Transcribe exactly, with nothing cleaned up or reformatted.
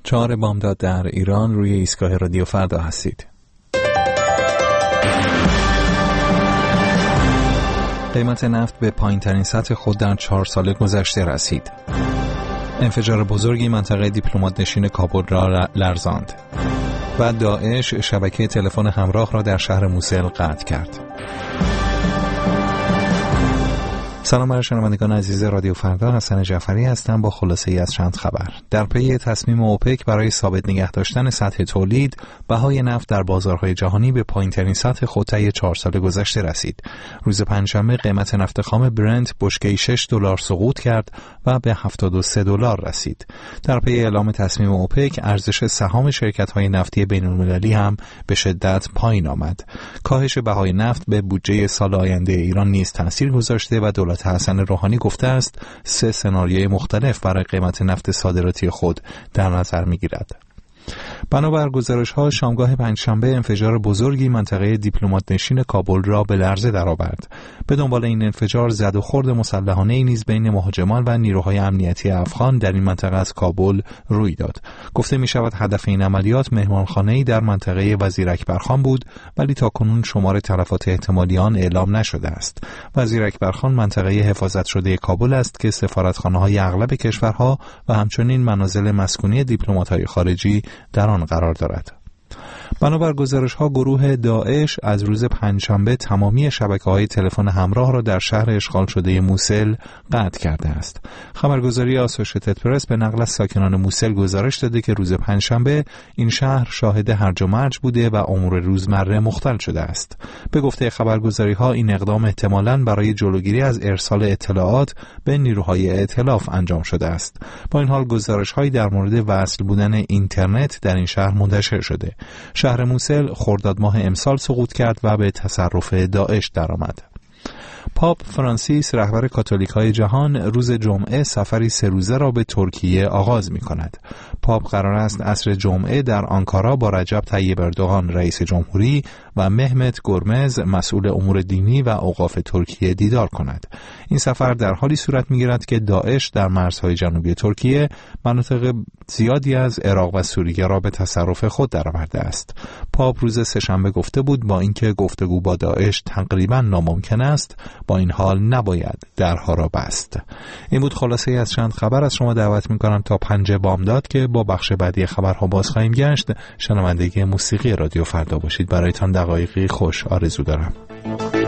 چهار بامداد در ایران، روی ایستگاه رادیو فردا هستید. قیمت نفت به پایین‌ترین سطح خود در چهار سال گذشته رسید. انفجار بزرگی منطقه دیپلمات نشین کابل را لرزاند. و داعش شبکه تلفن همراه را در شهر موسل قطع کرد. سلام بر شنوندگان عزیز رادیو فردا، حسن جعفری هستم با خلاصه‌ای از چند خبر. در پی تصمیم اوپک برای ثابت نگه داشتن سطح تولید، بهای نفت در بازارهای جهانی به پایین‌ترین سطح خود طی چهار سال گذشته رسید. روز پنجشنبه قیمت نفت خام برنت بشکه‌ای شش دلار سقوط کرد و به هفتاد و سه دلار رسید. در پی اعلام تصمیم اوپک، ارزش سهام شرکت‌های نفتی بین‌المللی هم به شدت پایین آمد. کاهش بهای نفت به بودجه سال آینده ایران نیز تأثیر گذاشته و دولت حسن روحانی گفته است سه سناریوی مختلف برای قیمت نفت صادراتی خود در نظر می‌گیرد. بنابر گزارش‌ها، شامگاه پنجشنبه انفجار بزرگی منطقه دیپلمات نشین کابل را به لرزه درآورد. به دنبال این انفجار زد و خورد مسلحانه‌ای نیز بین مهاجمان و نیروهای امنیتی افغان در این منطقه از کابل روی داد. گفته می‌شود هدف این عملیات مهمانخانه‌ای در منطقه وزیر اکبرخان بود، ولی تاکنون شمار تلفات احتمالی آن اعلام نشده است. وزیر اکبرخان منطقه حفاظت شده کابل است که سفارتخانه‌های اغلب کشورها و همچنین منازل مسکونی دیپلمات‌های خارجی در آن قرار دارد. بنابر گزارش‌ها، گروه داعش از روز پنجشنبه تمامی شبکه‌های تلفن همراه را در شهر اشغال شده موسل قطع کرده است. خبرگزاری آسوشیتد پرس به نقل از ساکنان موسل گزارش داده که روز پنجشنبه این شهر شاهد هرج و مرج بوده و امور روزمره مختل شده است. به گفته خبرگزاری‌ها، این اقدام احتمالاً برای جلوگیری از ارسال اطلاعات به نیروهای ائتلاف انجام شده است. با این حال گزارش‌هایی در مورد وصل بودن اینترنت در این شهر منتشر شده. شهر موسل خرداد ماه امسال سقوط کرد و به تصرف داعش درآمد. پاپ فرانسیس، رهبر کاتولیک‌های جهان، روز جمعه سفری سه روزه را به ترکیه آغاز می‌کند. پاپ قرار است عصر جمعه در آنکارا با رجب طیب اردوغان رئیس جمهوری و مهمت گرمز مسئول امور دینی و اوقاف ترکیه دیدار کند. این سفر در حالی صورت می‌گیرد که داعش در مرزهای جنوبی ترکیه مناطق زیادی از عراق و سوریه را به تصرف خود درآورده است. پاپ روز سه‌شنبه گفته بود با اینکه گفتگو با داعش تقریباً ناممکن است، با این حال نباید درها را بست. این بود خلاصه از چند خبر. از شما دعوت می‌کنم تا پنج بامداد که با بخش بعدی خبرها باز خواهیم گشت، شنوندگی موسیقی رادیو فردا باشید. برایتان دقایقی خوش آرزو دارم.